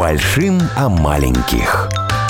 Большим о маленьких.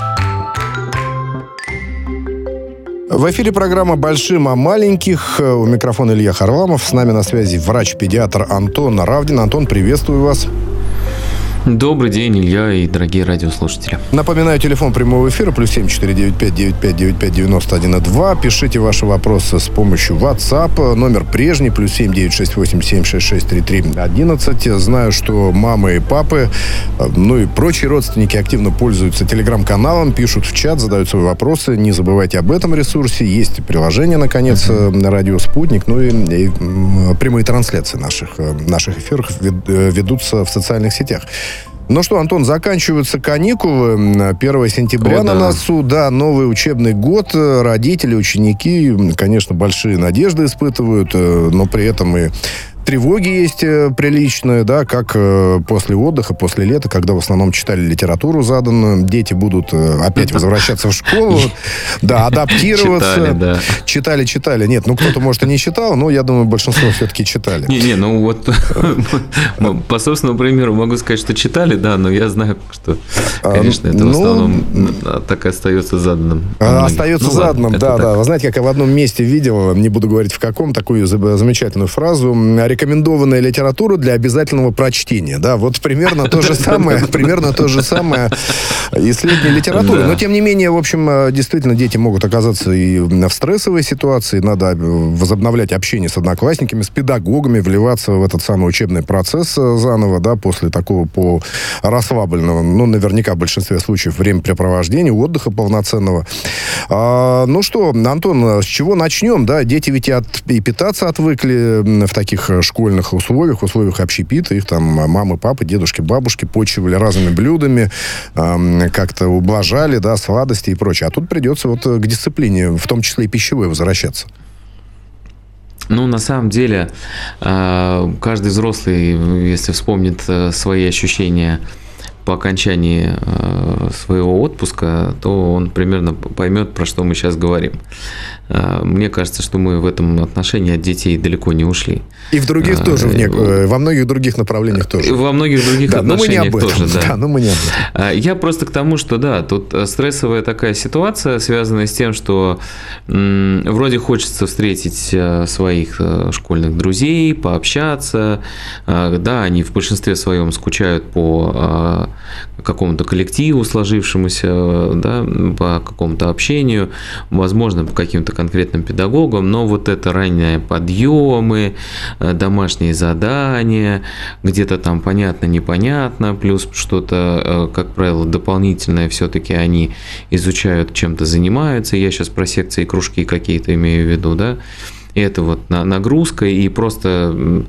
В эфире программа «Большим о маленьких». У микрофона Илья Харламов. С нами на связи врач-педиатр Антон Равдин. Антон, приветствую вас. Добрый день, Илья и дорогие радиослушатели. Напоминаю, телефон прямого эфира +7 495 95 91 2. Пишите ваши вопросы с помощью WhatsApp. Номер прежний, +7 968 766 33 11. Знаю, что мамы и папы, ну и прочие родственники активно пользуются телеграм-каналом, пишут в чат, задают свои вопросы. Не забывайте об этом ресурсе. Есть приложение, наконец, «Радио Спутник». Ну и прямые трансляции наших эфиров ведутся в социальных сетях. Ну что, Антон, заканчиваются каникулы. 1 сентября на носу. Да, новый учебный год. Родители, ученики, конечно, большие надежды испытывают, но при этом и тревоги есть приличные, да, как после отдыха, после лета, когда в основном читали литературу заданную, дети будут опять возвращаться в школу, да, адаптироваться. Читали. Нет, ну кто-то, может, и не читал, но я думаю, большинство все-таки читали. Ну вот по собственному примеру могу сказать, что читали, да, но я знаю, что, конечно, это в основном так и остается заданным. Остается заданным, да. Вы знаете, как я в одном месте видел, не буду говорить в каком, такую замечательную фразу: рекомендованная литература для обязательного прочтения. Да, вот примерно то же самое и с летней литературой. Но, тем не менее, в общем, действительно, дети могут оказаться и в стрессовой ситуации. Надо возобновлять общение с одноклассниками, с педагогами, вливаться в этот самый учебный процесс заново, да, после такого расслабленного, ну, наверняка в большинстве случаев, времяпрепровождения, отдыха полноценного. Ну что, Антон, с чего начнем? Да, дети ведь и питаться отвыкли в таких школьных условиях общепита. Их там мамы, папы, дедушки, бабушки почивали разными блюдами, как-то ублажали, да, сладости и прочее. А тут придется вот к дисциплине, в том числе и пищевой, возвращаться. Ну, на самом деле, каждый взрослый, если вспомнит свои ощущения по окончании своего отпуска, то он примерно поймет, про что мы сейчас говорим. Мне кажется, что мы в этом отношении от детей далеко не ушли. И в других тоже, во многих других направлениях тоже. Во многих других отношениях тоже, да. Да, но мы не об этом. Я просто к тому, что да, тут стрессовая такая ситуация, связанная с тем, что вроде хочется встретить своих школьных друзей, пообщаться. Да, они в большинстве своем скучают по какому-то коллективу сложившемуся, да, по какому-то общению, возможно, по каким-то конкретным педагогам, но вот это ранние подъемы, домашние задания, где-то там понятно-непонятно, плюс что-то, как правило, дополнительное все-таки они изучают, чем-то занимаются. Я сейчас про секции и кружки какие-то имею в виду, да. И это вот нагрузка, и просто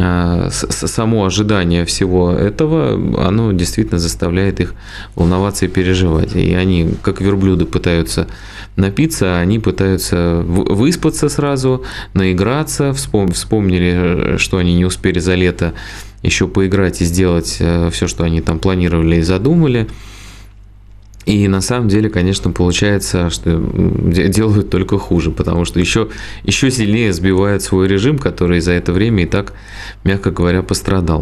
само ожидание всего этого, оно действительно заставляет их волноваться и переживать. И они, как верблюды, пытаются напиться, они пытаются выспаться сразу, наиграться, вспомнили, что они не успели за лето еще поиграть и сделать все, что они там планировали и задумали. И на самом деле, конечно, получается, что делают только хуже, потому что еще сильнее сбивают свой режим, который за это время и так, мягко говоря, пострадал.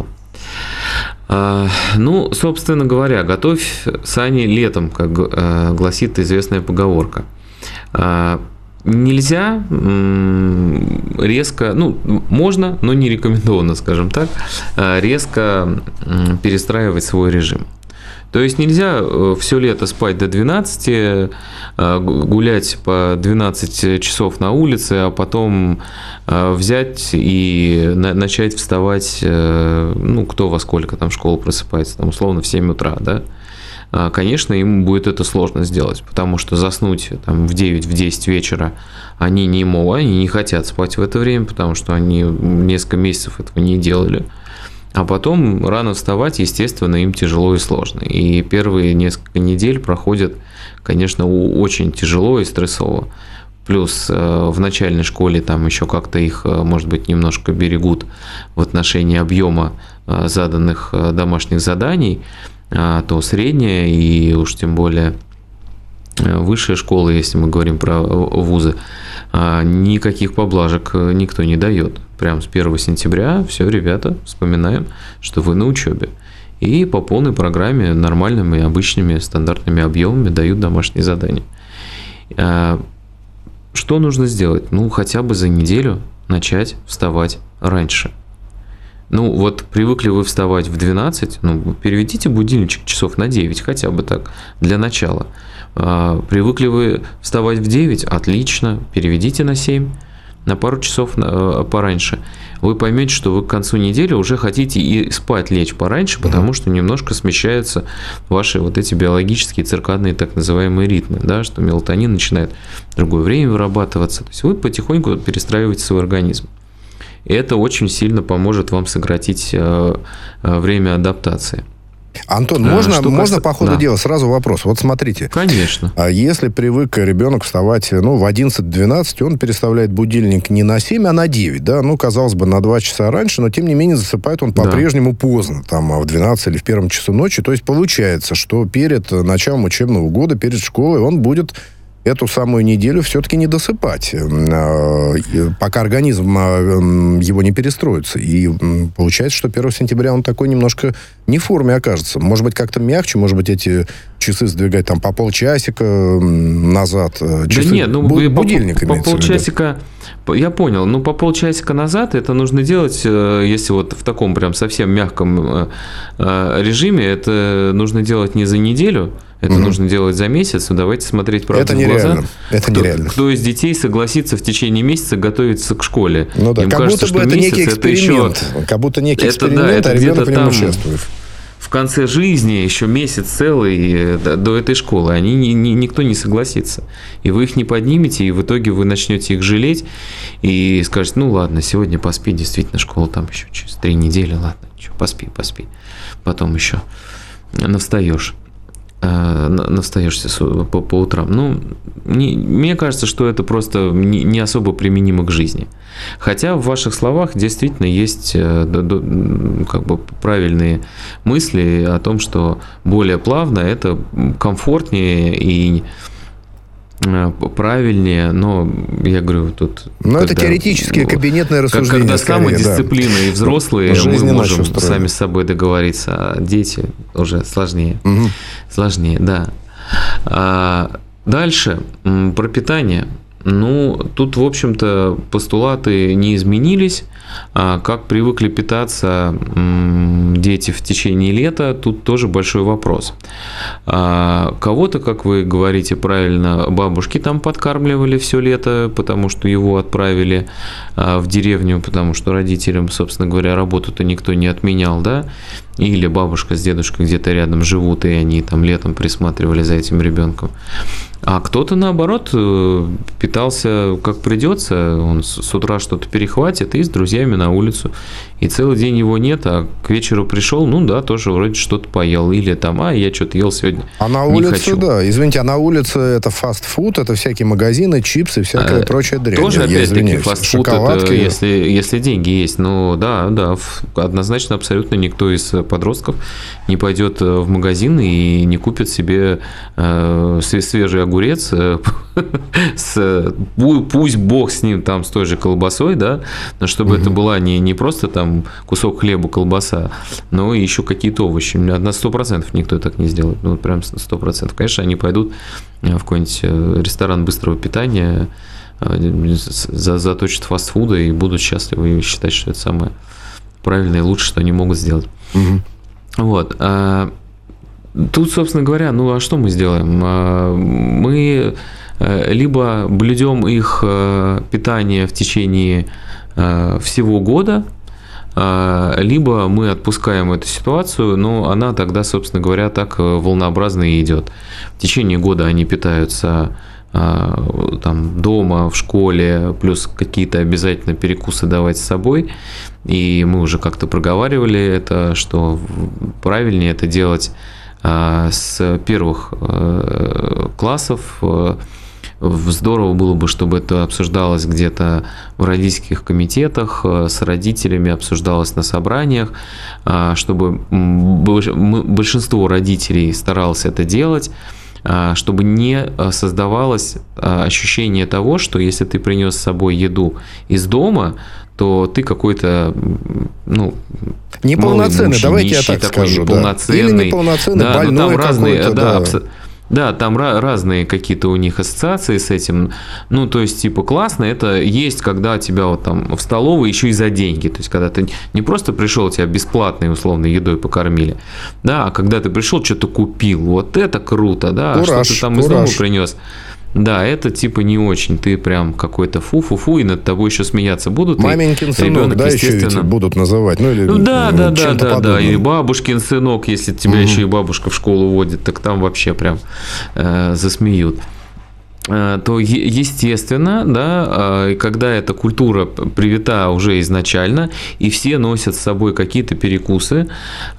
Ну, собственно говоря, готовь сани летом, как гласит известная поговорка. Нельзя резко, ну, можно, но не рекомендовано, скажем так, резко перестраивать свой режим. То есть нельзя все лето спать до 12, гулять по 12 часов на улице, а потом взять и начать вставать, ну, кто во сколько там в школу просыпается, там, условно, в 7 утра, да. Конечно, им будет это сложно сделать, потому что заснуть там, в 9-10 вечера они не могут, они не хотят спать в это время, потому что они несколько месяцев этого не делали. А потом рано вставать, естественно, им тяжело и сложно. И первые несколько недель проходят, конечно, очень тяжело и стрессово. Плюс в начальной школе там еще как-то их, может быть, немножко берегут в отношении объема заданных домашних заданий, то средняя и уж тем более высшая школа, если мы говорим про вузы, никаких поблажек никто не дает. Прям с 1 сентября все, ребята, вспоминаем, что вы на учебе. и по полной программе нормальными, обычными, стандартными объемами дают домашние задания. Что нужно сделать? Ну, хотя бы за неделю начать вставать раньше. Ну, вот привыкли вы вставать в 12, ну, переведите будильничек часов на 9, хотя бы так, для начала. Привыкли вы вставать в 9, отлично, переведите на 7, на пару часов пораньше. Вы поймете, что вы к концу недели уже хотите и спать лечь пораньше, потому что немножко смещаются ваши вот эти биологические циркадные так называемые ритмы, да, что мелатонин начинает в другое время вырабатываться. То есть вы потихоньку перестраиваете свой организм. И это очень сильно поможет вам сократить время адаптации. Антон, можно по ходу дела сразу вопрос? Вот смотрите. Конечно. А если привык ребенок вставать в 11-12, он переставляет будильник не на 7, а на 9, да? Ну, казалось бы, на 2 часа раньше, но тем не менее засыпает он по-прежнему поздно, там, в 12 или в 1 часу ночи. То есть получается, что перед началом учебного года, перед школой он будет эту самую неделю все-таки не досыпать, пока организм его не перестроится. И получается, что 1 сентября он такой немножко не в форме окажется. Может быть, как-то мягче, может быть, эти часы сдвигать там по полчасика назад. Часы, да нет, ну, будильник по полчасика, я понял, но по полчасика назад это нужно делать, если вот в таком прям совсем мягком режиме, это нужно делать не за неделю, это нужно делать за месяц. Давайте смотреть правду в глаза. Это нереально. Кто из детей согласится в течение месяца готовиться к школе? Ну да, им как кажется, будто бы это некий эксперимент. Как будто некий эксперимент, а ребенок в нем участвует. В конце жизни, еще месяц целый до этой школы, никто не согласится. И вы их не поднимете, и в итоге вы начнете их жалеть, и скажете, ну ладно, сегодня поспи, действительно, школа там еще через 3 недели, ладно, поспи. Потом еще навстаешься по утрам. Ну, мне кажется, что это просто не особо применимо к жизни. Хотя в ваших словах действительно есть как бы правильные мысли о том, что более плавно это комфортнее и правильнее, но я говорю, тут... Но это теоретические кабинетные рассуждения. Когда самодисциплина и взрослые, мы можем сами с собой договориться, а дети уже сложнее. Сложнее, да. Дальше, про питание. Ну, тут, в общем-то, постулаты не изменились. Как привыкли питаться дети в течение лета, тут тоже большой вопрос. Кого-то, как вы говорите правильно, бабушки там подкармливали все лето, потому что его отправили в деревню, потому что родителям, собственно говоря, работу-то никто не отменял, да? Или бабушка с дедушкой где-то рядом живут, и они там летом присматривали за этим ребенком. А кто-то, наоборот, питался как придется, он с утра что-то перехватит и с друзьями на улицу. И целый день его нет, а к вечеру пришел, ну да, тоже вроде что-то поел. Или там, я что-то ел сегодня, а на улице, да, извините, а на улице это фастфуд, это всякие магазины, чипсы, всякая прочая дрянь. Тоже, опять-таки, фастфуд, это если деньги есть. Ну, да, однозначно абсолютно никто из подростков не пойдет в магазин и не купит себе свежий огурец, пусть бог с ним, там, с той же колбасой, да, но чтобы это была не просто там кусок хлеба, колбаса, но и еще какие-то овощи. На 100% никто так не сделает. Ну, прям 100%. Конечно, они пойдут в какой-нибудь ресторан быстрого питания, заточат фастфуда и будут счастливы и считать, что это самое правильное и лучшее, что они могут сделать. Вот. Тут, собственно говоря, ну а что мы сделаем? Мы либо блюдем их питание в течение всего года, либо мы отпускаем эту ситуацию, но она тогда, собственно говоря, так волнообразно и идет. В течение года они питаются там, дома, в школе, плюс какие-то обязательно перекусы давать с собой. И мы уже как-то проговаривали это, что правильнее это делать с первых классов. Здорово было бы, чтобы это обсуждалось где-то в родительских комитетах, с родителями обсуждалось на собраниях, чтобы большинство родителей старалось это делать, чтобы не создавалось ощущение того, что если ты принес с собой еду из дома, то ты какой-то, ну, Неполноценный, давайте я так скажу. Неполноценный. Или неполноценный, больной какой-то. Да, там разные какие-то у них ассоциации с этим. Ну, то есть, типа, классно, это есть, когда тебя вот там в столовой еще и за деньги. То есть, когда ты не просто пришел, тебя бесплатной, условно, едой покормили, да, а когда ты пришел, что-то купил. Вот это круто, да, что ты там из дома принес. Да, это типа не очень. Ты прям какой-то фу-фу-фу, и над тобой еще смеяться будут. Маменькин сынок, ребенок, да, еще ведь будут называть. Ну, или да. И бабушкин сынок, если тебя еще и бабушка в школу водит, так там вообще прям засмеют. То, естественно, да, когда эта культура привита уже изначально, и все носят с собой какие-то перекусы,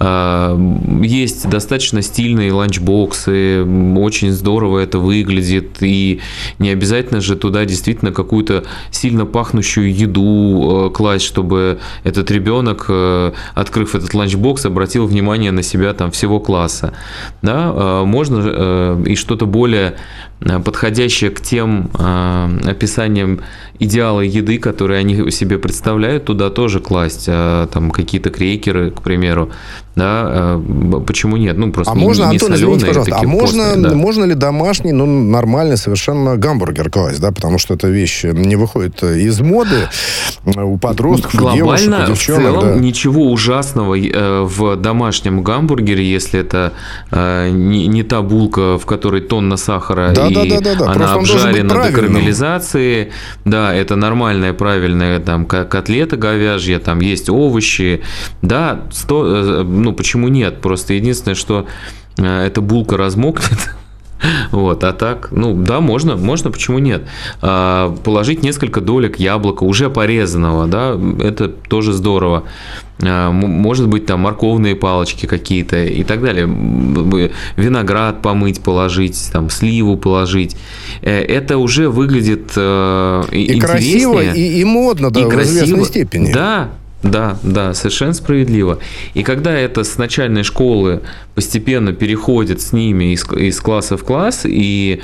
есть достаточно стильные ланчбоксы, очень здорово это выглядит, и не обязательно же туда действительно какую-то сильно пахнущую еду класть, чтобы этот ребенок, открыв этот ланчбокс, обратил внимание на себя там всего класса. Да? Можно и что-то более подходящее к тем описаниям идеала еды, которые они себе представляют, туда тоже класть, там какие-то крекеры, к примеру, да, почему нет? Ну, просто можно, не Антон, извините, пожалуйста, можно ли домашний, нормальный совершенно гамбургер класть, да, потому что эта вещь не выходит из моды у подростков, глобально, у девушек, у девчонок. В целом, ничего ужасного в домашнем гамбургере, если это не та булка, в которой тонна сахара, она обжарена до карамелизации, да, это нормальная, правильная там котлета говяжья, там есть овощи, да, почему нет? Просто единственное, что эта булка размокнет. Вот, а так, можно, почему нет? Положить несколько долек яблока, уже порезанного, да, это тоже здорово. Может быть, там морковные палочки какие-то и так далее. Виноград помыть, положить, там, сливу положить. Это уже выглядит интереснее. Красиво, и модно, да, в известной степени. Да, совершенно справедливо. И когда это с начальной школы постепенно переходит с ними из класса в класс, и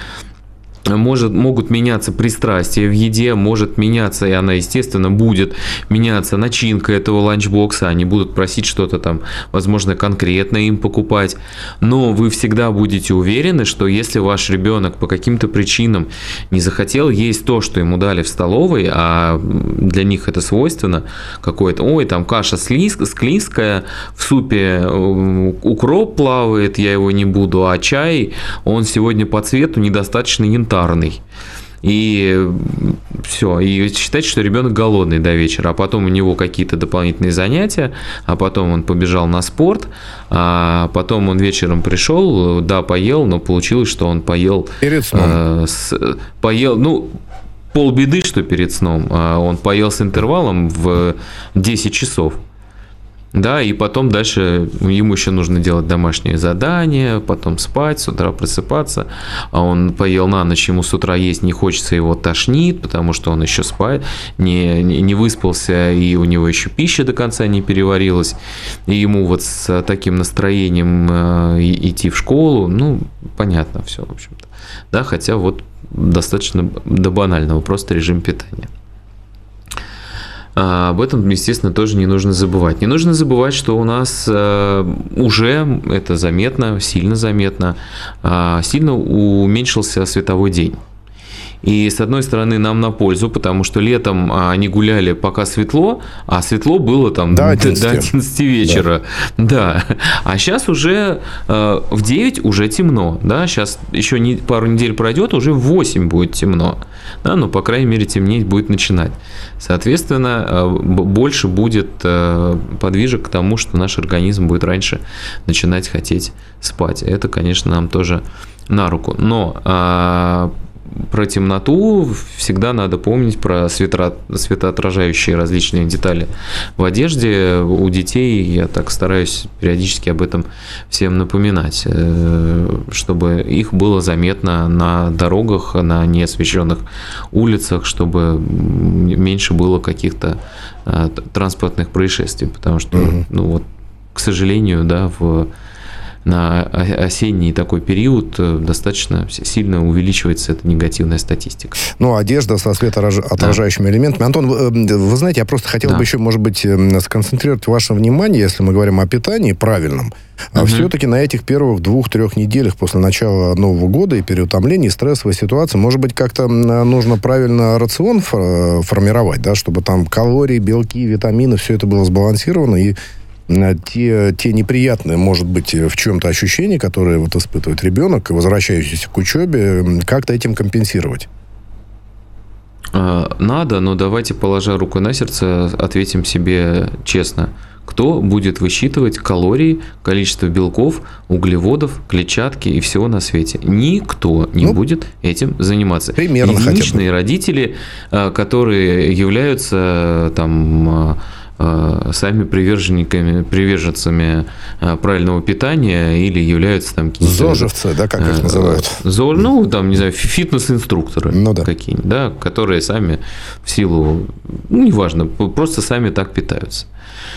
могут меняться пристрастия в еде, может меняться, и она, естественно, будет меняться начинка этого ланчбокса, они будут просить что-то там, возможно, конкретно им покупать, но вы всегда будете уверены, что если ваш ребенок по каким-то причинам не захотел есть то, что ему дали в столовой, а для них это свойственно, какое-то, там каша склизкая, в супе укроп плавает, я его не буду, а чай, он сегодня по цвету недостаточно янтарный. И все. И считайте, что ребенок голодный до вечера, а потом у него какие-то дополнительные занятия, а потом он побежал на спорт, а потом он вечером пришел, да, поел, но получилось, что он поел... Перед сном. Полбеды, что перед сном. Он поел с интервалом в 10 часов. Да, и потом дальше ему еще нужно делать домашние задания, потом спать, с утра просыпаться. А он поел на ночь, ему с утра есть не хочется, его тошнит, потому что он еще спает, не выспался, и у него еще пища до конца не переварилась. И ему вот с таким настроением идти в школу, понятно все, в общем-то. Да, хотя вот достаточно до банального, просто режим питания. Об этом, естественно, тоже не нужно забывать. Не нужно забывать, что у нас уже, это заметно, сильно уменьшился световой день. И, с одной стороны, нам на пользу, потому что летом они гуляли, пока светло, а светло было там до 11 вечера. Да. А сейчас уже в 9 уже темно. Да? Сейчас еще пару недель пройдет, уже в 8 будет темно. Да? Но, по крайней мере, темнеть будет начинать. Соответственно, больше будет подвижек к тому, что наш организм будет раньше начинать хотеть спать. Это, конечно, нам тоже на руку. Но про темноту всегда надо помнить, про светоотражающие различные детали в одежде. У детей я так стараюсь периодически об этом всем напоминать, чтобы их было заметно на дорогах, на неосвещенных улицах, чтобы меньше было каких-то транспортных происшествий, потому что, к сожалению, да, в на осенний такой период достаточно сильно увеличивается эта негативная статистика. Ну, одежда со светоотражающими элементами. Антон, вы знаете, я просто хотел бы еще, может быть, сконцентрировать ваше внимание, если мы говорим о питании правильном, все-таки на этих первых 2-3 неделях после начала Нового года и переутомления, и стрессовой ситуации, может быть, как-то нужно правильно рацион формировать, да, чтобы там калории, белки, витамины, все это было сбалансировано, и те неприятные, может быть, в чем-то ощущения, которые вот испытывает ребенок, возвращающийся к учебе, как-то этим компенсировать? Надо, но давайте, положа руку на сердце, ответим себе честно. Кто будет высчитывать калории, количество белков, углеводов, клетчатки и всего на свете? Никто не будет этим заниматься. Примерно единичные родители, которые являются там сами приверженцами правильного питания или являются там какие-то... ЗОЖевцы, да, как их называют? Ну, там, не знаю, фитнес-инструкторы какие-нибудь, да, которые сами в силу, неважно, просто сами так питаются.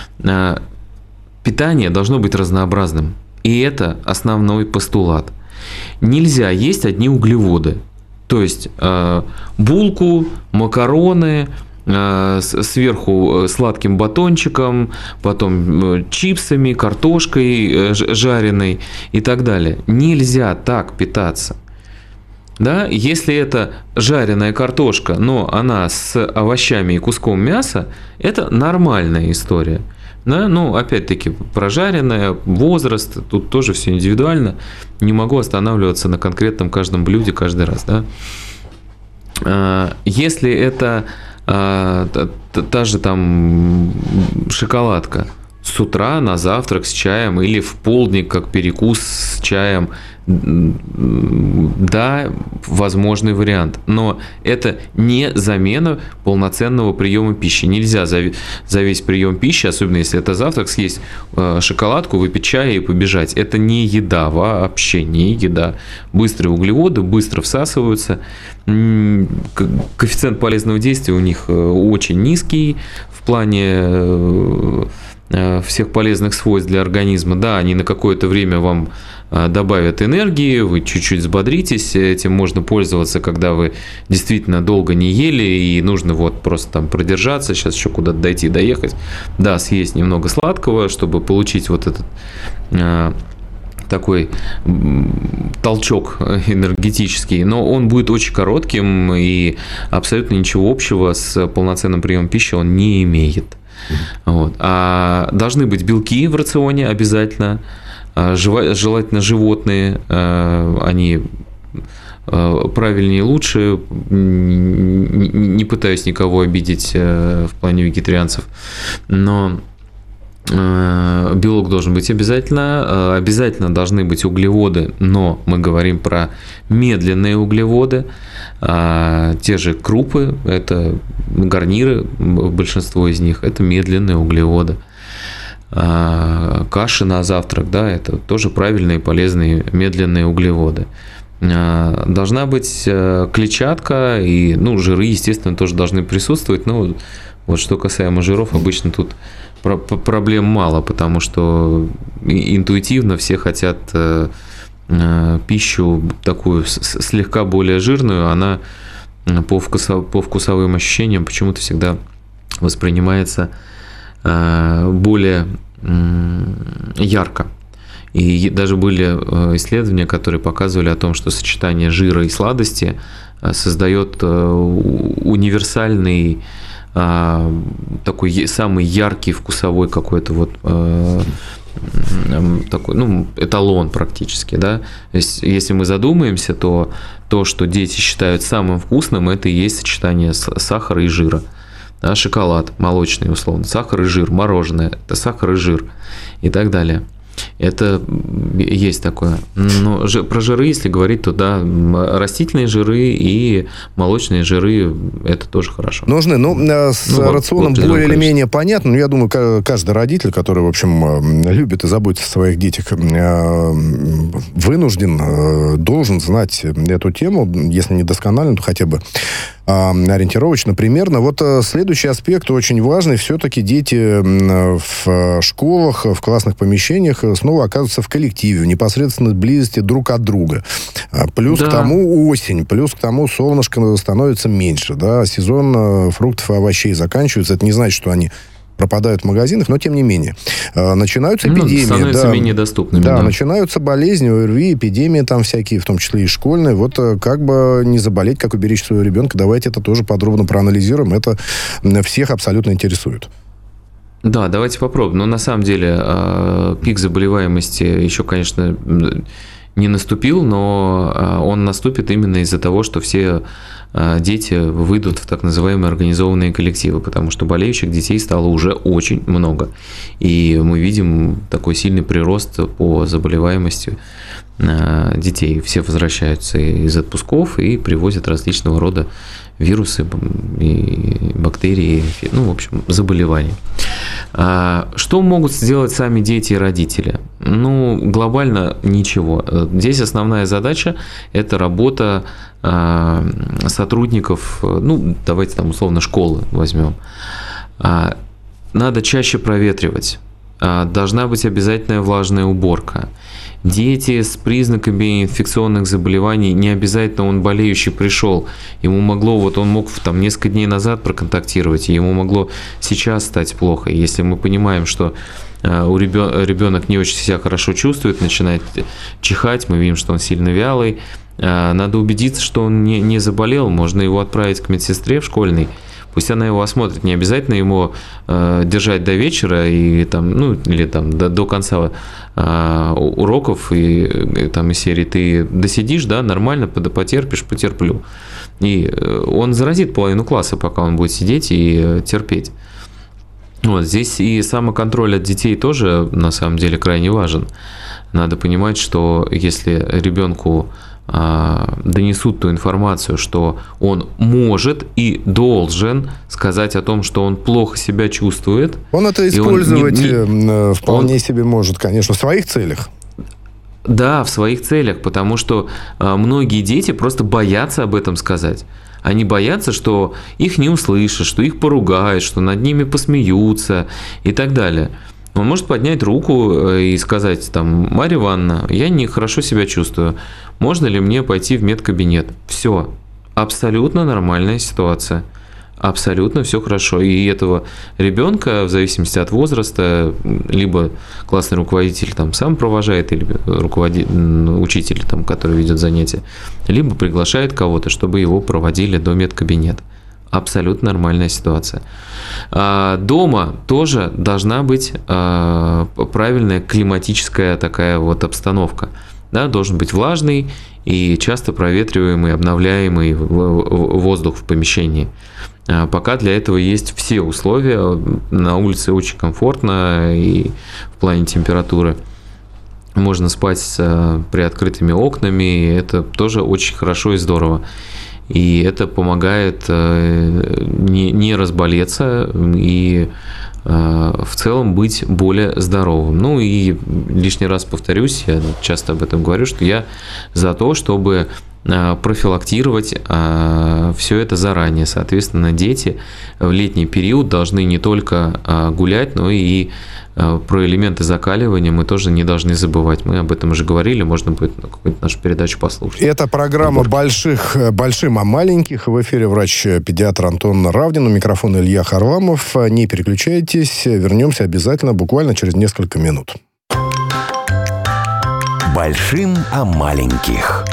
Питание должно быть разнообразным. И это основной постулат. Нельзя есть одни углеводы. То есть булку, макароны, сверху сладким батончиком, потом чипсами, картошкой жареной и так далее. Нельзя так питаться. Да? Если это жареная картошка, но она с овощами и куском мяса, это нормальная история. Да? Ну, опять-таки, прожаренная, возраст, тут тоже все индивидуально. Не могу останавливаться на конкретном каждом блюде каждый раз. Да? Если это та же там шоколадка с утра на завтрак с чаем или в полдник как перекус с чаем, да, возможный вариант, но это не замена полноценного приема пищи. Нельзя за весь прием пищи, особенно если это завтрак, съесть шоколадку, выпить чай и побежать. Это не еда, вообще не еда. Быстрые углеводы быстро всасываются. Коэффициент полезного действия у них очень низкий в плане всех полезных свойств для организма. Да, они на какое-то время вам добавят энергии, вы чуть-чуть взбодритесь, этим можно пользоваться, когда вы действительно долго не ели и нужно вот просто там продержаться, сейчас еще куда-то дойти, доехать, да, съесть немного сладкого, чтобы получить вот этот такой толчок энергетический, но он будет очень коротким и абсолютно ничего общего с полноценным приемом пищи он не имеет. Вот. А должны быть белки в рационе обязательно, желательно животные, они правильнее и лучше, не пытаюсь никого обидеть в плане вегетарианцев, но белок должен быть обязательно, обязательно должны быть углеводы, но мы говорим про медленные углеводы, те же крупы, это гарниры, большинство из них, это медленные углеводы. Каши на завтрак, да, это тоже правильные, полезные, медленные углеводы. Должна быть клетчатка, и, ну, жиры, естественно, тоже должны присутствовать, но вот что касаемо жиров, обычно тут проблем мало, потому что интуитивно все хотят пищу такую слегка более жирную, она по вкусовым ощущениям почему-то всегда воспринимается более ярко. И даже были исследования, которые показывали о том, что сочетание жира и сладости создает универсальный такой самый яркий вкусовой какой-то вот такой, ну, эталон практически, да. То есть, если мы задумаемся, то то, что дети считают самым вкусным, это и есть сочетание сахара и жира. Да, шоколад молочный, условно, сахар и жир, мороженое, это сахар и жир и так далее. Это есть такое. Но про жиры, если говорить, то да, растительные жиры и молочные жиры – это тоже хорошо. Нужны. Ну, с рационом вот более или менее понятно. Но я думаю, каждый родитель, который, в общем, любит и заботится о своих детях, вынужден, должен знать эту тему, если не досконально, то хотя бы ориентировочно примерно. Вот следующий аспект очень важный. Все-таки дети в школах, в классных помещениях снова оказываются в коллективе, в непосредственной близости друг от друга. Плюс к тому осень, плюс к тому солнышко становится меньше. Да? Сезон фруктов и овощей заканчивается. Это не значит, что они пропадают в магазинах, но тем не менее. Начинаются эпидемии. Становятся менее доступными. Да, начинаются болезни, ОРВИ, эпидемии там всякие, в том числе и школьные. Вот как бы не заболеть, как уберечь своего ребенка, давайте это тоже подробно проанализируем. Это всех абсолютно интересует. Да, давайте попробуем. Но на самом деле пик заболеваемости еще, конечно, не наступил, но он наступит именно из-за того, что все дети выйдут в так называемые организованные коллективы, потому что болеющих детей стало уже очень много. И мы видим такой сильный прирост по заболеваемости детей. Все возвращаются из отпусков и привозят различного рода вирусы и бактерии, в общем, заболевания. Что могут сделать сами дети и родители? Глобально ничего. Здесь основная задача – это работа сотрудников, давайте там условно школы возьмем. Надо чаще проветривать. Должна быть обязательная влажная уборка. Дети с признаками инфекционных заболеваний, не обязательно он болеющий пришел, ему могло, он мог там несколько дней назад проконтактировать, и ему могло сейчас стать плохо. Если мы понимаем, что ребенок не очень себя хорошо чувствует, начинает чихать, мы видим, что он сильно вялый, надо убедиться, что он не заболел, можно его отправить к медсестре в школьный. Пусть она его осмотрит, не обязательно ему держать до вечера и или до конца уроков и там из серии ты досидишь, да, нормально, потерпишь, потерплю. И он заразит половину класса, пока он будет сидеть и терпеть. Здесь и самоконтроль от детей тоже на самом деле крайне важен. Надо понимать, что если ребенку донесут ту информацию, что он может и должен сказать о том, что он плохо себя чувствует. Он это использовать вполне себе может, конечно, в своих целях. Да, в своих целях, потому что многие дети просто боятся об этом сказать. Они боятся, что их не услышат, что их поругают, что над ними посмеются и так далее. Он может поднять руку и сказать, Марья Ивановна, я нехорошо себя чувствую, можно ли мне пойти в медкабинет? Все, абсолютно нормальная ситуация, абсолютно все хорошо. И этого ребенка, в зависимости от возраста, либо классный руководитель сам провожает, или учитель, который ведет занятия, либо приглашает кого-то, чтобы его проводили до медкабинета. Абсолютно нормальная ситуация. Дома тоже должна быть правильная климатическая такая обстановка. Да, должен быть влажный и часто проветриваемый, обновляемый воздух в помещении. Пока для этого есть все условия. На улице очень комфортно и в плане температуры. Можно спать с приоткрытыми окнами. Это тоже очень хорошо и здорово. И это помогает не разболеться и в целом быть более здоровым. И лишний раз повторюсь, я часто об этом говорю, что я за то, чтобы профилактировать все это заранее. Соответственно, дети в летний период должны не только гулять, но и про элементы закаливания мы тоже не должны забывать. Мы об этом уже говорили, можно будет какую-то нашу передачу послушать. Это программа «Большим о маленьких». В эфире врач-педиатр Антон Равдин, у микрофона Илья Харламов. Не переключайтесь, вернемся обязательно буквально через несколько минут. «Большим о маленьких».